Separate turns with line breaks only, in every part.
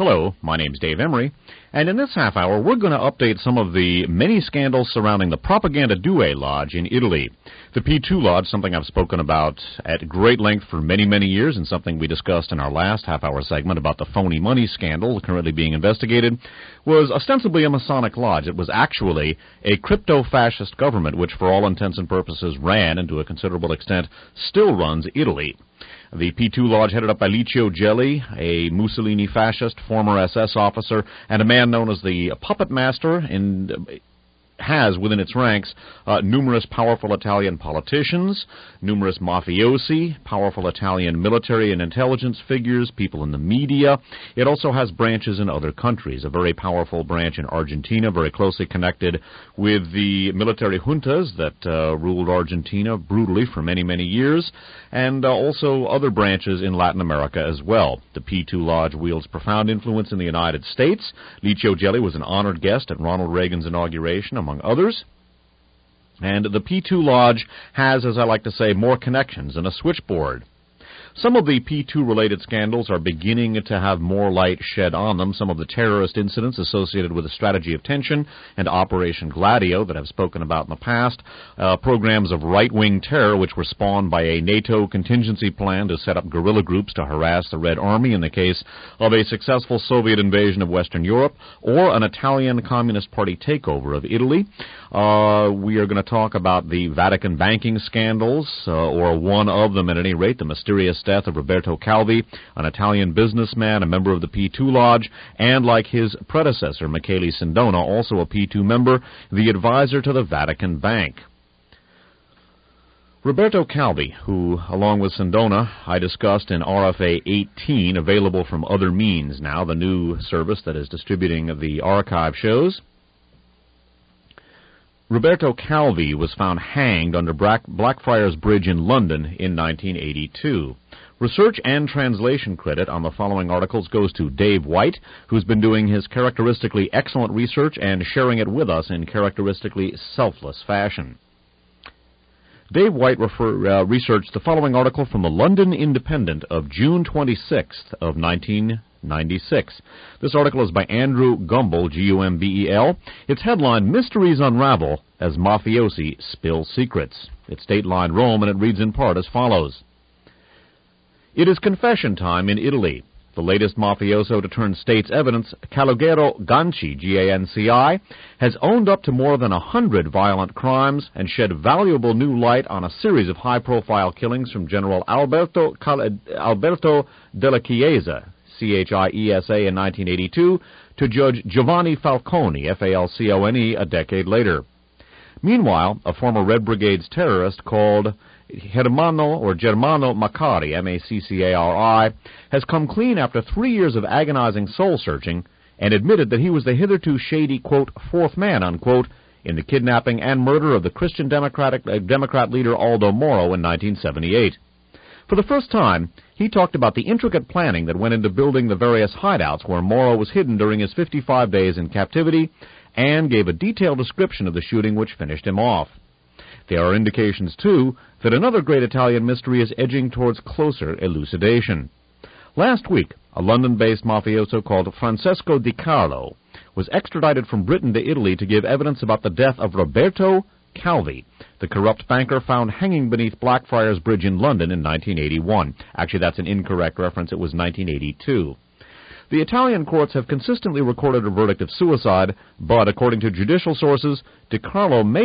Hello, my name's Dave Emery, and in this half hour we're going to update some of the many scandals surrounding the Propaganda Due Lodge in Italy. The P2 Lodge, something I've spoken about at great length for many, many years, and something we discussed in our last half-hour segment about the phony money scandal currently being investigated, was ostensibly a Masonic lodge. It was actually a crypto-fascist government which, for all intents and purposes, ran, and to a considerable extent, still runs Italy. The P2 Lodge, headed up by Licio Gelli, a Mussolini fascist, former SS officer, and a man known as the Puppet Master, and has within its ranks numerous powerful Italian politicians, numerous mafiosi, powerful Italian military and intelligence figures, people in the media. It also has branches in other countries, a very powerful branch in Argentina, very closely connected with the military juntas that ruled Argentina brutally for many, many years, and also other branches in Latin America as well. The P2 Lodge wields profound influence in the United States. Licio Gelli was an honored guest at Ronald Reagan's inauguration, among others. And the P2 Lodge has, as I like to say, more connections than a switchboard. Some of the P2-related scandals are beginning to have more light shed on them. Some of the terrorist incidents associated with the Strategy of Tension and Operation Gladio that I've spoken about in the past, programs of right-wing terror which were spawned by a NATO contingency plan to set up guerrilla groups to harass the Red Army in the case of a successful Soviet invasion of Western Europe, or an Italian Communist Party takeover of Italy. We are going to talk about the Vatican banking scandals, or one of them at any rate, the mysterious death of Roberto Calvi, an Italian businessman, a member of the P2 Lodge, and like his predecessor, Michele Sindona, also a P2 member, the advisor to the Vatican Bank. Roberto Calvi, who, along with Sindona, I discussed in RFA 18, available from Other Means now, the new service that is distributing the archive shows. Roberto Calvi was found hanged under Blackfriars Bridge in London in 1982. Research and translation credit on the following articles goes to Dave White, who's been doing his characteristically excellent research and sharing it with us in characteristically selfless fashion. Dave White researched the following article from the London Independent of June 26th of 1996. This article is by Andrew Gumbel, G-U-M-B-E-L. Its headline, Mysteries Unravel as Mafiosi Spill Secrets. It's Dateline Rome, and it reads in part as follows. It is confession time in Italy. The latest mafioso to turn state's evidence, Calogero Ganci, G-A-N-C-I, has owned up to more than 100 violent crimes and shed valuable new light on a series of high-profile killings from General Alberto della Chiesa, C-H-I-E-S-A, in 1982, to Judge Giovanni Falcone, F-A-L-C-O-N-E, a decade later. Meanwhile, a former Red Brigade's terrorist called Germano Maccari, M-A-C-C-A-R-I, has come clean after 3 years of agonizing soul-searching and admitted that he was the hitherto shady, quote, fourth man, unquote, in the kidnapping and murder of the Christian Democrat leader Aldo Moro in 1978. For the first time, he talked about the intricate planning that went into building the various hideouts where Moro was hidden during his 55 days in captivity, and gave a detailed description of the shooting which finished him off. There are indications, too, that another great Italian mystery is edging towards closer elucidation. Last week, a London-based mafioso called Francesco Di Carlo was extradited from Britain to Italy to give evidence about the death of Roberto Calvi, the corrupt banker found hanging beneath Blackfriars Bridge in London in 1981. Actually, that's an incorrect reference. It was 1982. The Italian courts have consistently recorded a verdict of suicide, but according to judicial sources, Di Carlo may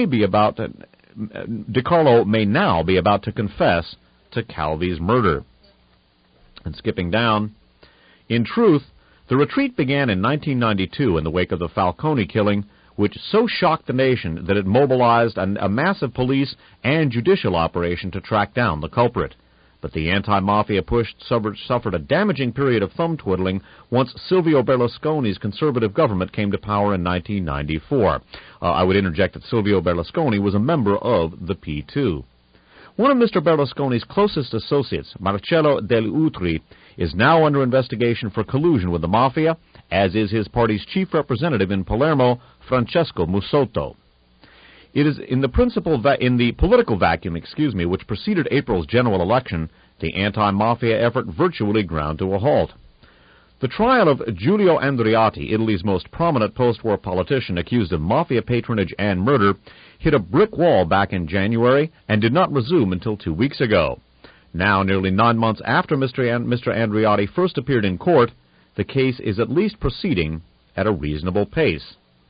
now be about to confess to Calvi's murder. And skipping down, in truth, the retreat began in 1992 in the wake of the Falcone killing, which so shocked the nation that it mobilized a massive police and judicial operation to track down the culprit. But the anti-mafia push suffered a damaging period of thumb-twiddling once Silvio Berlusconi's conservative government came to power in 1994. I would interject that Silvio Berlusconi was a member of the P2. One of Mr. Berlusconi's closest associates, Marcello Degli Utri, is now under investigation for collusion with the mafia, as is his party's chief representative in Palermo, Francesco Musotto. It is in the political vacuum, which preceded April's general election, the anti-mafia effort virtually ground to a halt. The trial of Giulio Andreotti, Italy's most prominent post-war politician accused of mafia patronage and murder, hit a brick wall back in January and did not resume until 2 weeks ago. Now, nearly 9 months after Mr. Andreotti first appeared in court, the case is at least proceeding at a reasonable pace.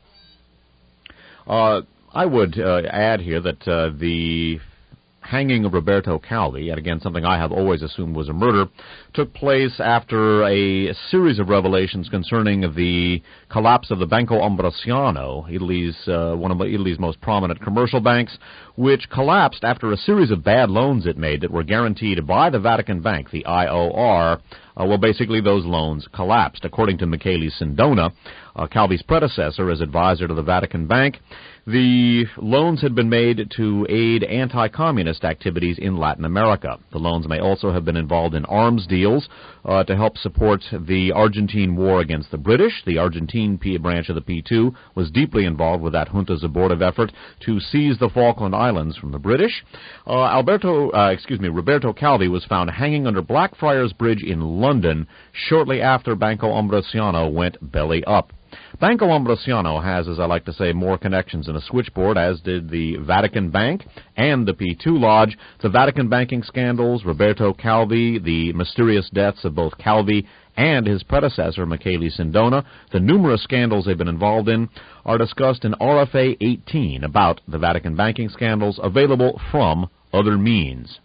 I would add here that the hanging of Roberto Calvi, and again something I have always assumed was a murder, took place after a series of revelations concerning the collapse of the Banco Ambrosiano, one of Italy's most prominent commercial banks, which collapsed after a series of bad loans it made that were guaranteed by the Vatican Bank, the IOR. Basically those loans collapsed. According to Michele Sindona, Calvi's predecessor as advisor to the Vatican Bank, the loans had been made to aid anti-communist activities in Latin America. The loans may also have been involved in arms deals to help support the Argentine war against the British. The Argentine branch of the P2 was deeply involved with that junta's abortive effort to seize the Falkland Islands from the British. Roberto Calvi was found hanging under Blackfriars Bridge in London shortly after Banco Ambrosiano went belly up. Banco Ambrosiano has, as I like to say, more connections in a switchboard, as did the Vatican Bank and the P2 Lodge. The Vatican banking scandals, Roberto Calvi, the mysterious deaths of both Calvi and his predecessor, Michele Sindona, the numerous scandals they've been involved in, are discussed in RFA 18 about the Vatican banking scandals, available from other means.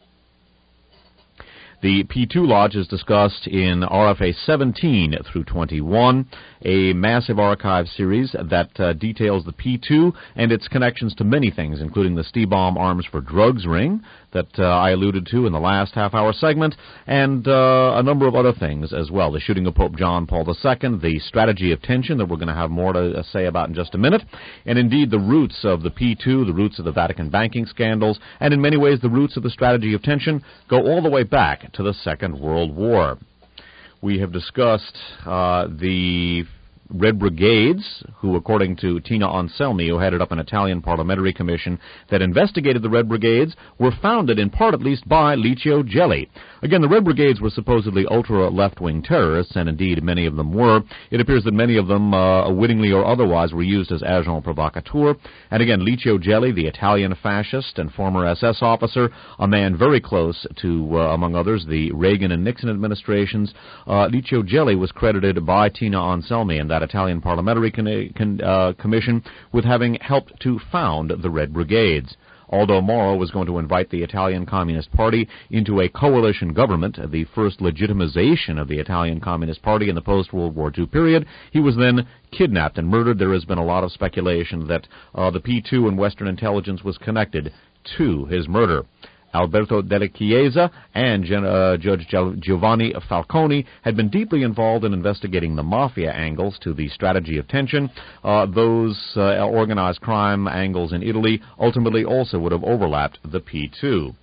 The P2 Lodge is discussed in RFA 17 through 21, a massive archive series that details the P2 and its connections to many things, including the Stiebaum Arms for Drugs ring that I alluded to in the last half-hour segment, and a number of other things as well. The shooting of Pope John Paul II, the strategy of tension that we're going to have more to say about in just a minute, and indeed the roots of the P2, the roots of the Vatican banking scandals, and in many ways the roots of the strategy of tension go all the way back to the Second World War. We have discussed the Red Brigades, who, according to Tina Anselmi, who headed up an Italian parliamentary commission that investigated the Red Brigades, were founded in part at least by Licio Gelli. Again, the Red Brigades were supposedly ultra-left-wing terrorists, and indeed many of them were. It appears that many of them, wittingly or otherwise, were used as agents provocateurs. And again, Licio Gelli, the Italian fascist and former SS officer, a man very close to, among others, the Reagan and Nixon administrations, Licio Gelli was credited by Tina Anselmi and that Italian parliamentary commission with having helped to found the Red Brigades. Aldo Moro was going to invite the Italian Communist Party into a coalition government, the first legitimization of the Italian Communist Party in the post-World War II period. He was then kidnapped and murdered. There has been a lot of speculation that the P2 and Western intelligence was connected to his murder. Alberto Della Chiesa and Judge Giovanni Falcone had been deeply involved in investigating the mafia angles to the strategy of tension. Those organized crime angles in Italy ultimately also would have overlapped the P2.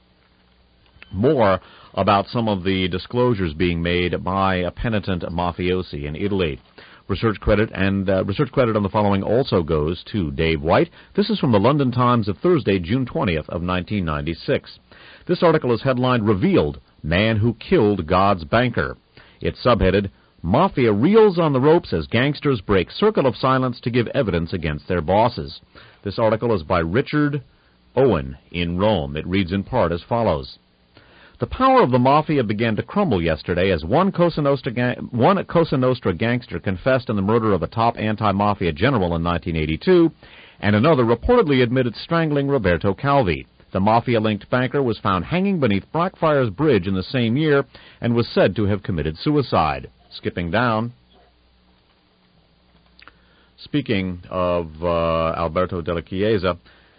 More about some of the disclosures being made by a penitent mafiosi in Italy. Research credit on the following also goes to Dave White. This is from the London Times of Thursday, June 20th of 1996. This article is headlined, "Revealed, Man Who Killed God's Banker." It's subheaded, "Mafia Reels on the Ropes as Gangsters Break Circle of Silence to Give Evidence Against Their Bosses." This article is by Richard Owen in Rome. It reads in part as follows. The power of the Mafia began to crumble yesterday as one Cosa Nostra gangster confessed in the murder of a top anti-Mafia general in 1982, and another reportedly admitted strangling Roberto Calvi. The Mafia-linked banker was found hanging beneath Blackfriars Bridge in the same year and was said to have committed suicide. Skipping down. Speaking of Alberto Della Chiesa,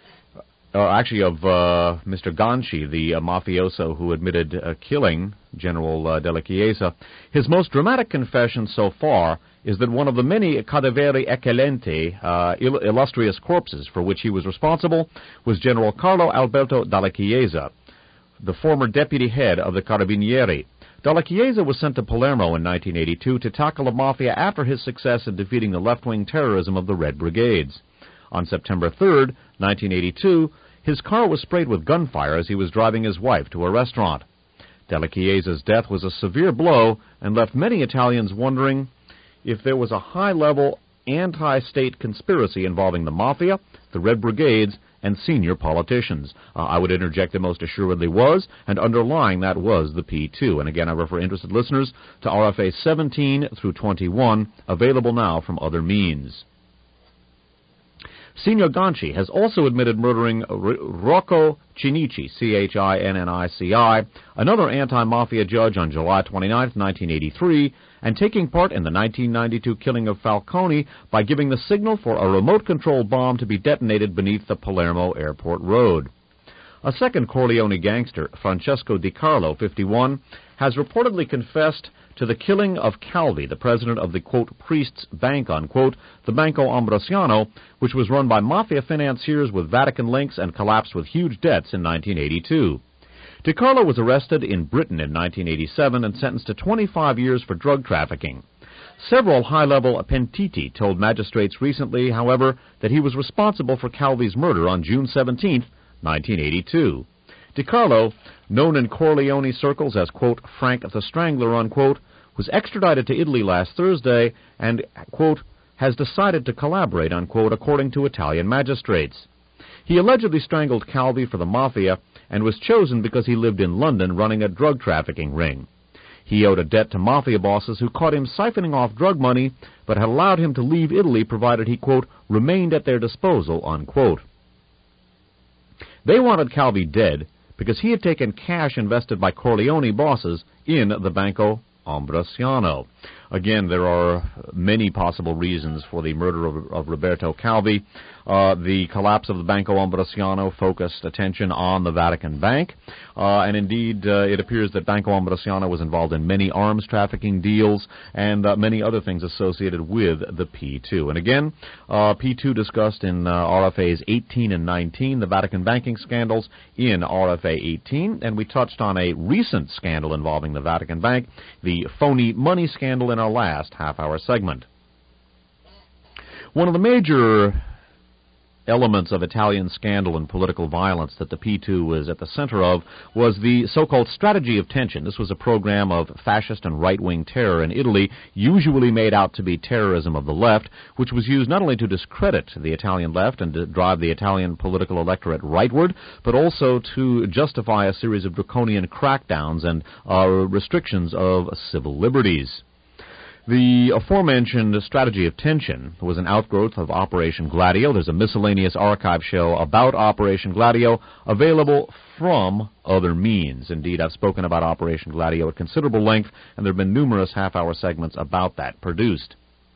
Mr. Ganci, the mafioso who admitted killing General Della Chiesa, his most dramatic confession so far is that one of the many cadaveri eccellenti, illustrious corpses for which he was responsible, was General Carlo Alberto Della Chiesa, the former deputy head of the Carabinieri. Della Chiesa was sent to Palermo in 1982 to tackle the Mafia after his success in defeating the left-wing terrorism of the Red Brigades. On September 3rd, 1982, his car was sprayed with gunfire as he was driving his wife to a restaurant. Della Chiesa's death was a severe blow and left many Italians wondering if there was a high-level anti-state conspiracy involving the Mafia, the Red Brigades, and senior politicians. I would interject that most assuredly was, and underlying that was the P2. And again, I refer interested listeners to RFA 17 through 21, available now from other means. Signor Ganci has also admitted murdering Rocco Chinnici, Chinnici, another anti-mafia judge, on July 29, 1983, and taking part in the 1992 killing of Falcone by giving the signal for a remote-controlled bomb to be detonated beneath the Palermo Airport Road. A second Corleone gangster, Francesco Di Carlo, 51, has reportedly confessed to the killing of Calvi, the president of the, quote, priest's bank, unquote, the Banco Ambrosiano, which was run by mafia financiers with Vatican links and collapsed with huge debts in 1982. Di Carlo was arrested in Britain in 1987 and sentenced to 25 years for drug trafficking. Several high-level pentiti told magistrates recently, however, that he was responsible for Calvi's murder on June 17, 1982. Di Carlo, known in Corleone circles as, quote, Frank the Strangler, unquote, was extradited to Italy last Thursday and, quote, has decided to collaborate, unquote, according to Italian magistrates. He allegedly strangled Calvi for the Mafia and was chosen because he lived in London running a drug trafficking ring. He owed a debt to Mafia bosses who caught him siphoning off drug money, but had allowed him to leave Italy provided he, quote, remained at their disposal, unquote. They wanted Calvi dead because he had taken cash invested by Corleone bosses in the Banco Ambrosiano. Again, there are many possible reasons for the murder of Roberto Calvi. The collapse of the Banco Ambrosiano focused attention on the Vatican Bank, and indeed it appears that Banco Ambrosiano was involved in many arms trafficking deals and many other things associated with the P2. And again, P2 discussed in RFAs 18 and 19, the Vatican banking scandals in RFA 18, and we touched on a recent scandal involving the Vatican Bank, the phony money scandal, in our last half-hour segment. One of the major elements of Italian scandal and political violence that the P2 was at the center of was the so-called strategy of tension. This was a program of fascist and right-wing terror in Italy, usually made out to be terrorism of the left, which was used not only to discredit the Italian left and to drive the Italian political electorate rightward, but also to justify a series of draconian crackdowns and restrictions of civil liberties. The aforementioned strategy of tension was an outgrowth of Operation Gladio. There's a miscellaneous archive show about Operation Gladio available from other means. Indeed, I've spoken about Operation Gladio at considerable length, and there have been numerous half-hour segments about that produced.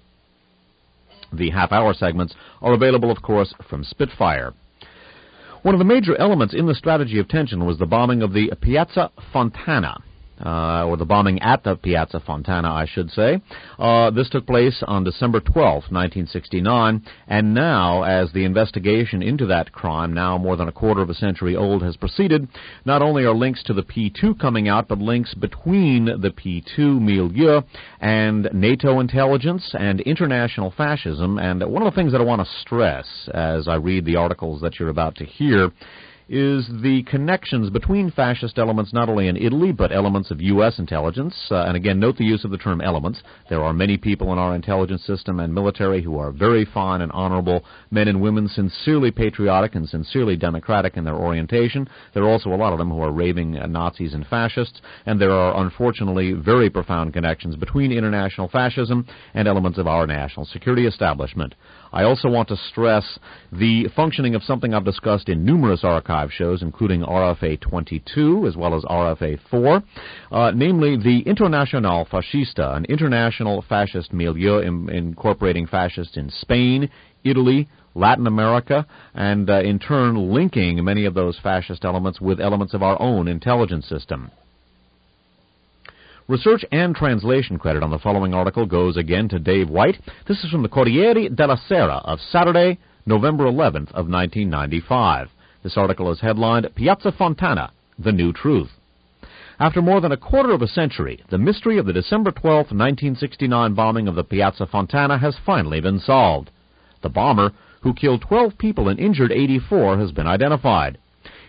The half-hour segments are available, of course, from Spitfire. One of the major elements in the strategy of tension was the bombing of the Piazza Fontana. Or the bombing at the Piazza Fontana, I should say. This took place on December 12, 1969, and now, as the investigation into that crime, now more than a quarter of a century old, has proceeded, not only are links to the P2 coming out, but links between the P2 milieu and NATO intelligence and international fascism. And one of the things that I want to stress as I read the articles that you're about to hear is the connections between fascist elements not only in Italy, but elements of U.S. intelligence. And again, note the use of the term elements. There are many people in our intelligence system and military who are very fine and honorable men and women, sincerely patriotic and sincerely democratic in their orientation. There are also a lot of them who are raving Nazis and fascists, and there are unfortunately very profound connections between international fascism and elements of our national security establishment. I also want to stress the functioning of something I've discussed in numerous archive shows, including RFA 22 as well as RFA 4, namely the Internacional Fascista, an international fascist milieu incorporating fascists in Spain, Italy, Latin America, and in turn linking many of those fascist elements with elements of our own intelligence system. Research and translation credit on the following article goes again to Dave White. This is from the Corriere della Sera of Saturday, November 11th of 1995. This article is headlined, Piazza Fontana, The New Truth. After more than a quarter of a century, the mystery of the December 12, 1969 bombing of the Piazza Fontana has finally been solved. The bomber, who killed 12 people and injured 84, has been identified.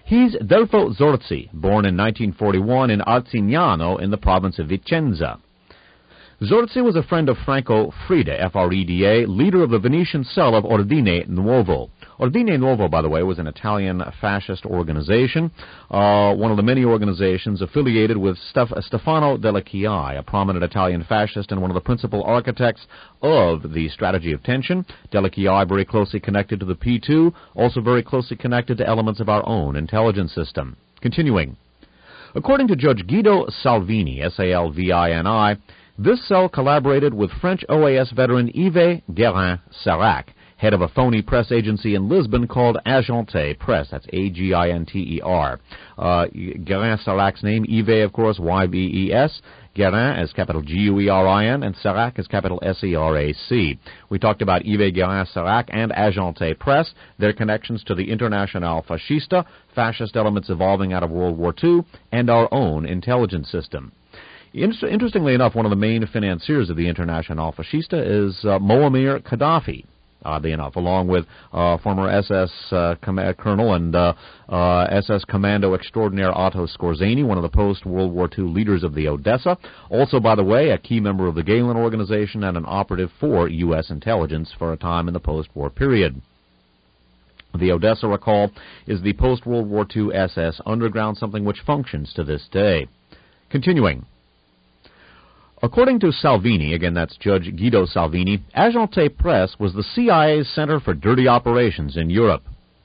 He's Delfo Zorzi, born in 1941 in Arzignano in the province of Vicenza. Zorzi was a friend of Franco Freda, F-R-E-D-A, leader of the Venetian cell of Ordine Nuovo. Ordine Nuovo, by the way, was an Italian fascist organization, one of the many organizations affiliated with Stefano Delle Chiaie, a prominent Italian fascist and one of the principal architects of the strategy of tension. Delle Chiaie very closely connected to the P2, also very closely connected to elements of our own intelligence system. Continuing. According to Judge Guido Salvini, S-A-L-V-I-N-I, this cell collaborated with French OAS veteran Yves Guérin-Sarac, head of a phony press agency in Lisbon called Agente Press. That's A-G-I-N-T-E-R. Guérin-Sarac's name, Yves, of course, Y-V-E-S. Guérin as capital G-U-E-R-I-N, and Sarac as capital S-E-R-A-C. We talked about Yves Guérin-Sarac and Agente Press, their connections to the Internationale Fascista, fascist elements evolving out of World War II, and our own intelligence system. Interestingly enough, one of the main financiers of the Internationale Fascista is Muammar Gaddafi, oddly enough, along with former SS Colonel and SS Commando Extraordinaire Otto Skorzeny, one of the post-World War II leaders of the Odessa. Also, by the way, a key member of the Gehlen Organization and an operative for U.S. intelligence for a time in the post-war period. The Odessa, recall, is the post-World War II SS underground, something which functions to this day. Continuing. According to Salvini, again that's Judge Guido Salvini, Agente Press was the CIA's center for dirty operations in Europe.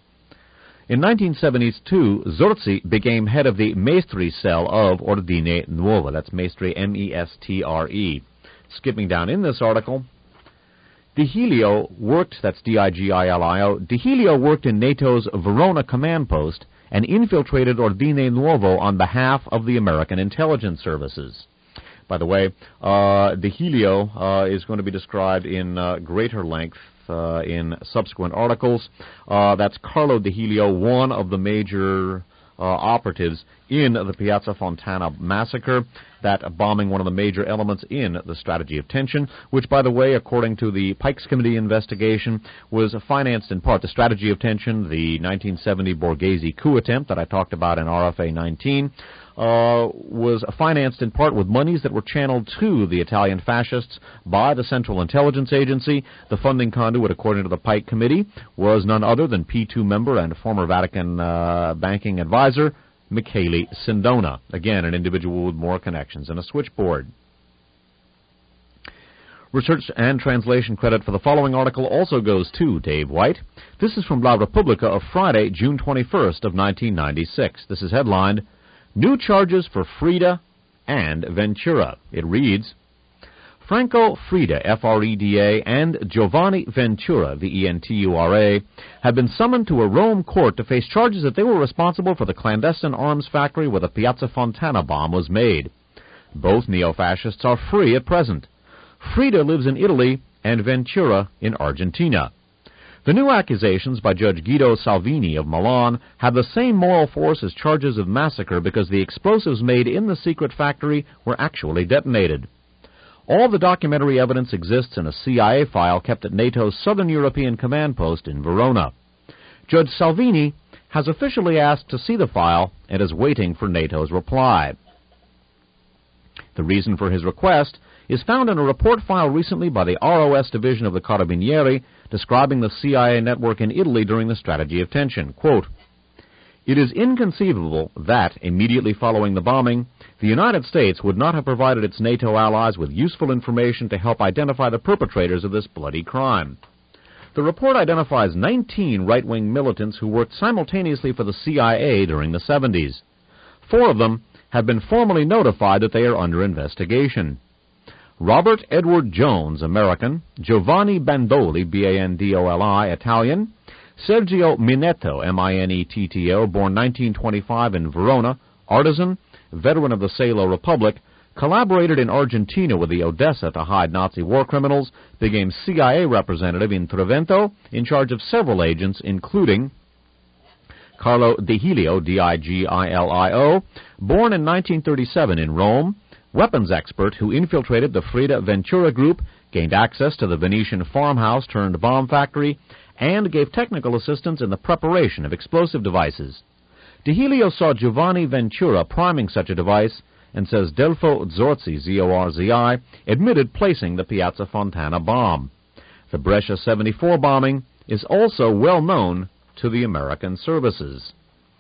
In 1972, Zorzi became head of the Maestri cell of Ordine Nuovo. That's Maestri, M-E-S-T-R-E. Skipping down in this article, Digilio worked, that's D-I-G-I-L-I-O, Digilio worked in NATO's Verona command post and infiltrated Ordine Nuovo on behalf of the American intelligence services. By the way, Digilio is going to be described in greater length in subsequent articles. That's Carlo Digilio, one of the major operatives in the Piazza Fontana massacre, that bombing one of the major elements in the strategy of tension, which, by the way, according to the Pikes Committee investigation, was financed in part, the strategy of tension, the 1970 Borghese coup attempt that I talked about in RFA 19, was financed in part with monies that were channeled to the Italian fascists by the Central Intelligence Agency. The funding conduit, according to the Pike Committee, was none other than P2 member and former Vatican banking advisor Michele Sindona. Again, an individual with more connections and a switchboard. Research and translation credit for the following article also goes to Dave White. This is from La Repubblica of Friday, June 21st of 1996. This is headlined, New Charges for Freda and Ventura. It reads, Franco Freda, F-R-E-D-A, and Giovanni Ventura, V-E-N-T-U-R-A, have been summoned to a Rome court to face charges that they were responsible for the clandestine arms factory where the Piazza Fontana bomb was made. Both neo-fascists are free at present. Freda lives in Italy and Ventura in Argentina. The new accusations by Judge Guido Salvini of Milan have the same moral force as charges of massacre because the explosives made in the secret factory were actually detonated. All the documentary evidence exists in a CIA file kept at NATO's Southern European Command Post in Verona. Judge Salvini has officially asked to see the file and is waiting for NATO's reply. The reason for his request is found in a report filed recently by the ROS division of the Carabinieri describing the CIA network in Italy during the strategy of tension. Quote, It is inconceivable that, immediately following the bombing, the United States would not have provided its NATO allies with useful information to help identify the perpetrators of this bloody crime. The report identifies 19 right-wing militants who worked simultaneously for the CIA during the 70s. 4 of them have been formally notified that they are under investigation. Robert Edward Jones, American, Giovanni Bandoli, B-A-N-D-O-L-I, Italian, Sergio Minetto, M-I-N-E-T-T-O, born 1925 in Verona, artisan, veteran of the Salo Republic, collaborated in Argentina with the Odessa to hide Nazi war criminals, became CIA representative in Trevento, in charge of several agents, including Carlo Digilio, D-I-G-I-L-I-O, born in 1937 in Rome, weapons expert who infiltrated the Freda Ventura group, gained access to the Venetian farmhouse turned bomb factory, and gave technical assistance in the preparation of explosive devices. D'Helio saw Giovanni Ventura priming such a device and says Delfo Zorzi, Z-O-R-Z-I, admitted placing the Piazza Fontana bomb. The Brescia 74 bombing is also well known to the American services.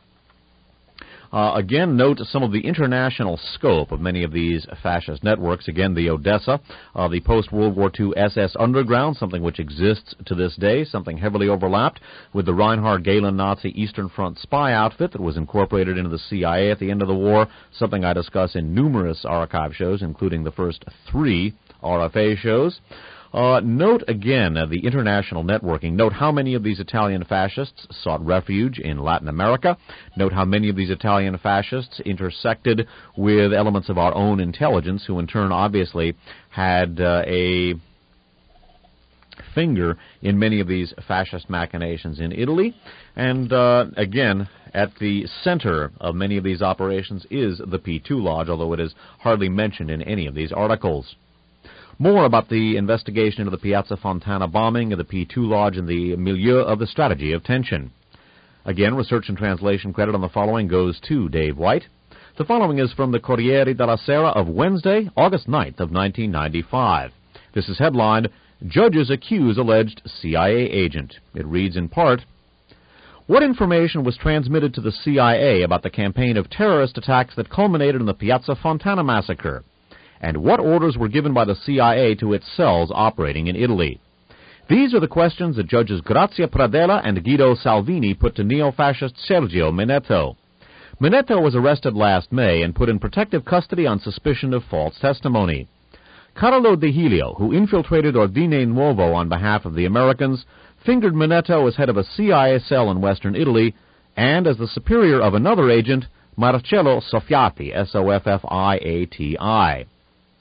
Again, note some of the international scope of many of these fascist networks. Again, the Odessa, the post-World War II SS Underground, something which exists to this day, something heavily overlapped with the Reinhard Gehlen Nazi Eastern Front spy outfit that was incorporated into the CIA at the end of the war, something I discuss in numerous archive shows, including the first 3 RFA shows. Note again the international networking. Note how many of these Italian fascists sought refuge in Latin America. Note how many of these Italian fascists intersected with elements of our own intelligence, who in turn obviously had a finger in many of these fascist machinations in Italy. And again, at the center of many of these operations is the P2 Lodge, although it is hardly mentioned in any of these articles. More about the investigation into the Piazza Fontana bombing of the P2 Lodge in the milieu of the strategy of tension. Again, research and translation credit on the following goes to Dave White. The following is from the Corriere della Sera of Wednesday, August 9th of 1995. This is headlined, Judges Accuse Alleged CIA Agent. It reads in part, what information was transmitted to the CIA about the campaign of terrorist attacks that culminated in the Piazza Fontana massacre? And what orders were given by the CIA to its cells operating in Italy? These are the questions that Judges Grazia Pradella and Guido Salvini put to neo-fascist Sergio Minetto. Minetto was arrested last May and put in protective custody on suspicion of false testimony. Carlo D'Helio, who infiltrated Ordine Nuovo on behalf of the Americans, fingered Minetto as head of a CIA cell in western Italy and as the superior of another agent, Marcello Soffiati, S-O-F-F-I-A-T-I.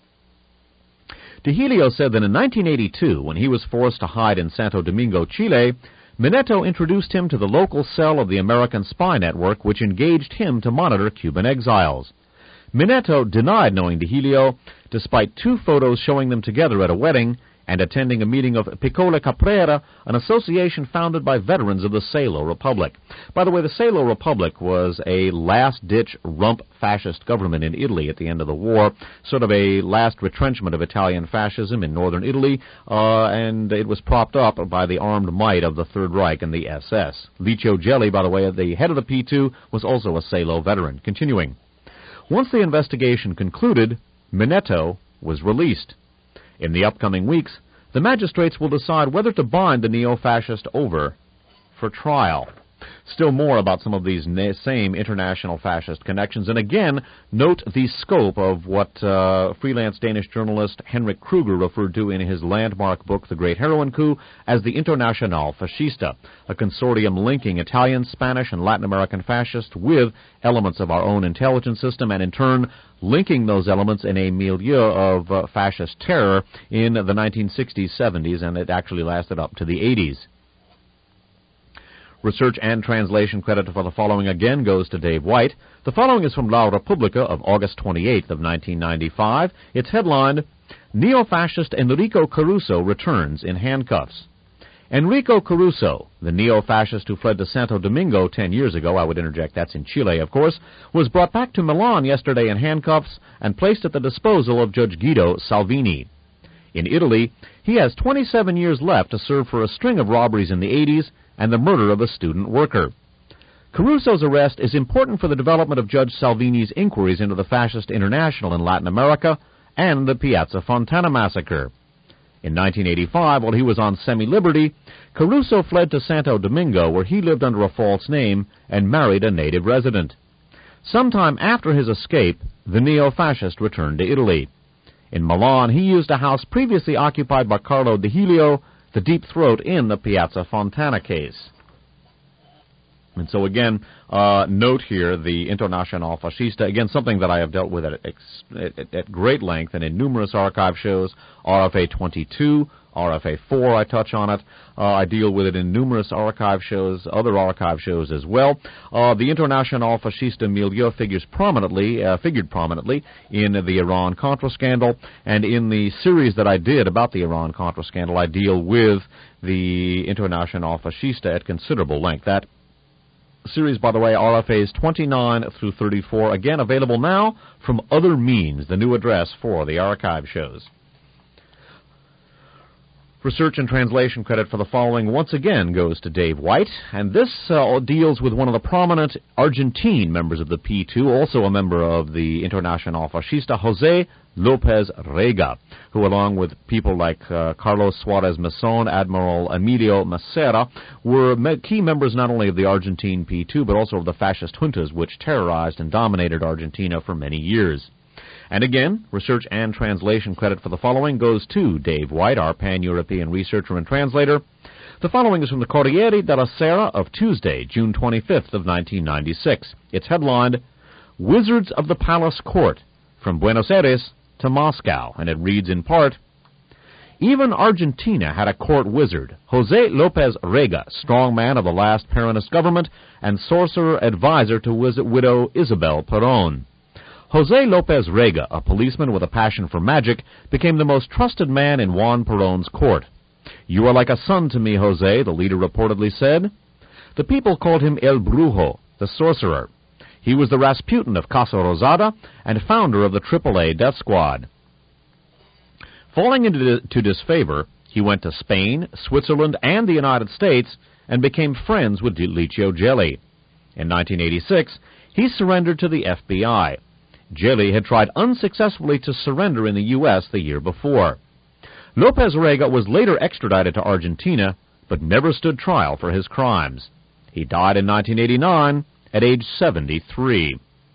D'Helio said that in 1982, when he was forced to hide in Santo Domingo, Chile, Minetto introduced him to the local cell of the American spy network, which engaged him to monitor Cuban exiles. Minetto denied knowing D'Helio, despite 2 photos showing them together at a wedding and attending a meeting of Piccole Caprera, an association founded by veterans of the Salo Republic. By the way, the Salo Republic was a last-ditch rump fascist government in Italy at the end of the war, sort of a last retrenchment of Italian fascism in northern Italy, and it was propped up by the armed might of the Third Reich and the SS. Licio Gelli, by the way, the head of the P2, was also a Salo veteran. Continuing. Once the investigation concluded, Minetto was released. In the upcoming weeks, the magistrates will decide whether to bind the neo-fascist over for trial. Still more about some of these same international fascist connections. And again, note the scope of what freelance Danish journalist Henrik Kruger referred to in his landmark book, The Great Heroin Coup, as the Internationale Fascista, a consortium linking Italian, Spanish, and Latin American fascists with elements of our own intelligence system, and in turn linking those elements in a milieu of fascist terror in the 1960s, 70s, and it actually lasted up to the 80s. Research and translation credit for the following again goes to Dave White. The following is from La Repubblica of August 28th of 1995. It's headlined, Neo-fascist Enrico Caruso returns in handcuffs. Enrico Caruso, the neo-fascist who fled to Santo Domingo 10 years ago, I would interject that's in Chile, of course, was brought back to Milan yesterday in handcuffs and placed at the disposal of Judge Guido Salvini. In Italy, he has 27 years left to serve for a string of robberies in the 80s and the murder of a student worker. Caruso's arrest is important for the development of Judge Salvini's inquiries into the Fascist International in Latin America and the Piazza Fontana massacre. In 1985, while he was on semi-liberty, Caruso fled to Santo Domingo, where he lived under a false name and married a native resident. Sometime after his escape, the neo-fascist returned to Italy. In Milan, he used a house previously occupied by Carlo D'Helio, the deep throat in the Piazza Fontana case. And so again, note here the Internationale Fascista, again something that I have dealt with at great length and in numerous archive shows, RFA 22, RFA 4, I touch on it. I deal with it in numerous archive shows, other archive shows as well. The Internationale Fascista milieu figured prominently in the Iran-Contra scandal, and in the series that I did about the Iran-Contra scandal, I deal with the Internationale Fascista at considerable length. That series, by the way, RFAs 29 through 34, again available now from Other Means, the new address for the archive shows. Research and translation credit for the following once again goes to Dave White, and this deals with one of the prominent Argentine members of the P2, also a member of the Internacional Fascista, José López Rega, who along with people like Carlos Suárez Massón, Admiral Emilio Massera, were key members not only of the Argentine P2, but also of the fascist juntas which terrorized and dominated Argentina for many years. And again, research and translation credit for the following goes to Dave White, our pan-European researcher and translator. The following is from the Corriere della Sera of Tuesday, June 25th of 1996. It's headlined, Wizards of the Palace Court, from Buenos Aires to Moscow, and it reads in part, even Argentina had a court wizard, José López Rega, strongman of the last Peronist government and sorcerer advisor to widow Isabel Perón. José López Rega, a policeman with a passion for magic, became the most trusted man in Juan Perón's court. You are like a son to me, José, the leader reportedly said. The people called him El Brujo, the sorcerer. He was the Rasputin of Casa Rosada and founder of the AAA death squad. Falling into disfavor, he went to Spain, Switzerland, and the United States and became friends with Licio Gelli. In 1986, he surrendered to the FBI. Gelli had tried unsuccessfully to surrender in the U.S. the year before. López Rega was later extradited to Argentina, but never stood trial for his crimes. He died in 1989 at age 73.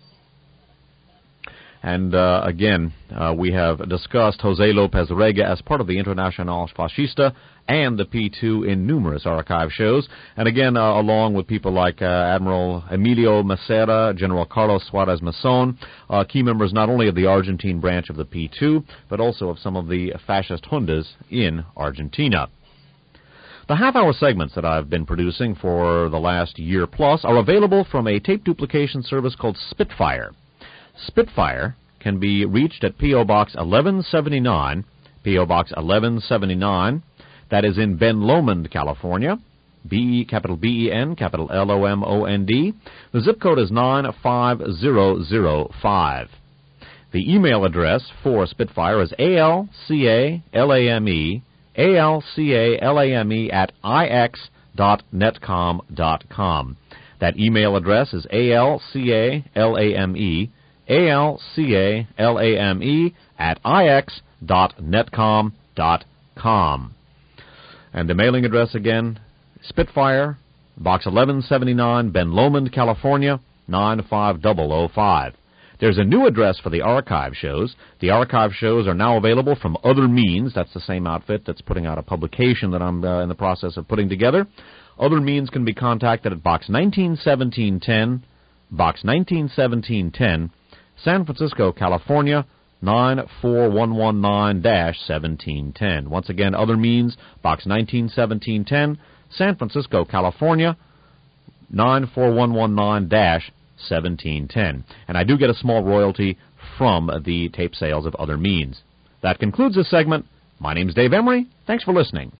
And again, we have discussed José López Rega as part of the Internacional Fascista and the P2 in numerous archive shows. And again, along with people like Admiral Emilio Massera, General Carlos Suárez Massón, key members not only of the Argentine branch of the P2, but also of some of the fascist juntas in Argentina. The half-hour segments that I've been producing for the last year plus are available from a tape duplication service called Spitfire. Spitfire can be reached at P.O. Box 1179, P.O. Box 1179, that is in Ben Lomond, California, capital B-E-N, capital L-O-M-O-N-D. The zip code is 95005. The email address for Spitfire is ALCALAME at ix.netcom.com. That email address is ALCALAME at ix.netcom.com. And the mailing address again, Spitfire, Box 1179, Ben Lomond, California, 95005. There's a new address for the archive shows. The archive shows are now available from Other Means. That's the same outfit that's putting out a publication that I'm in the process of putting together. Other Means can be contacted at Box 191710, Box 191710, San Francisco, California, 94119-1710. Once again, Other Means, Box 191710, San Francisco, California, 94119-1710. And I do get a small royalty from the tape sales of Other Means. That concludes this segment. My name's Dave Emery. Thanks for listening.